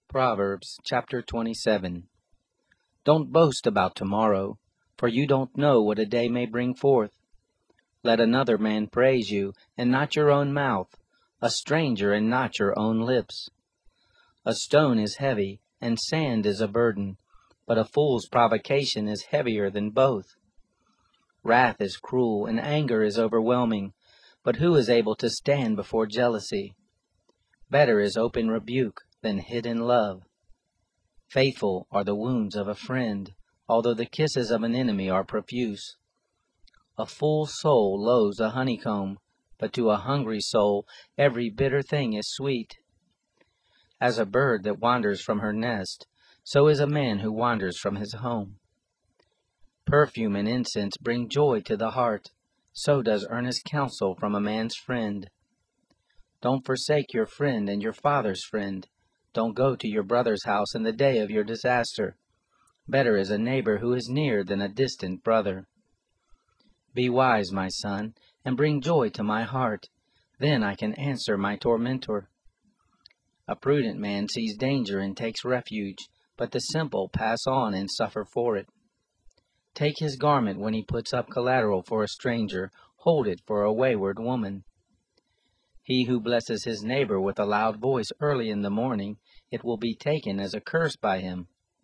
Proverbs chapter 27. Don't boast about tomorrow, for you don't know what a day may bring forth. Let another man praise you, and not your own mouth, a stranger, and not your own lips. A stone is heavy, and sand is a burden, but a fool's provocation is heavier than both. Wrath is cruel, and anger is overwhelming, but who is able to stand before jealousy? Better is open rebuke than hidden love. Faithful are the wounds of a friend, although the kisses of an enemy are profuse. A full soul loathes a honeycomb, but to a hungry soul every bitter thing is sweet. As a bird that wanders from her nest, so is a man who wanders from his home. Perfume and incense bring joy to the heart, so does earnest counsel from a man's friend. Don't forsake your friend and your father's friend. Don't go to your brother's house in the day of your disaster. Better is a neighbor who is near than a distant brother. Be wise, my son, and bring joy to my heart. Then I can answer my tormentor. A prudent man sees danger and takes refuge, but the simple pass on and suffer for it. Take his garment when he puts up collateral for a stranger, hold it for a wayward woman. He who blesses his neighbor with a loud voice early in the morning, it will be taken as a curse by him.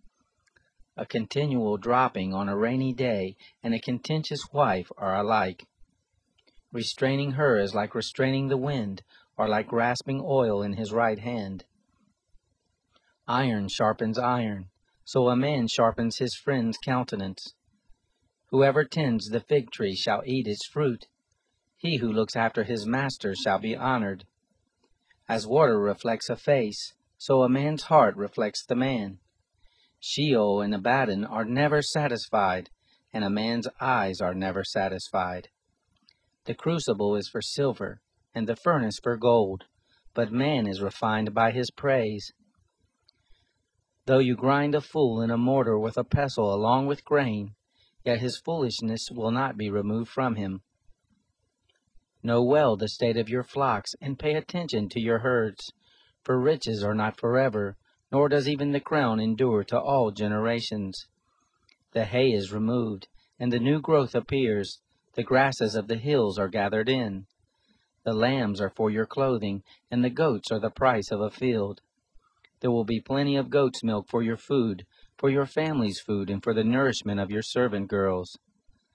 A continual dropping on a rainy day and a contentious wife are alike. Restraining her is like restraining the wind, or like grasping oil in his right hand. Iron sharpens iron, so a man sharpens his friend's countenance. Whoever tends the fig tree shall eat its fruit. He who looks after his master shall be honored. As water reflects a face, so a man's heart reflects the man. Sheol and Abaddon are never satisfied, and a man's eyes are never satisfied. The crucible is for silver, and the furnace for gold, but man is refined by his praise. Though you grind a fool in a mortar with a pestle along with grain, yet his foolishness will not be removed from him. Know well the state of your flocks, and pay attention to your herds, for riches are not forever, nor does even the crown endure to all generations. The hay is removed, and the new growth appears. The grasses of the hills are gathered in. The lambs are for your clothing, and the goats are the price of a field. There will be plenty of goat's milk for your food, for your family's food, and for the nourishment of your servant girls.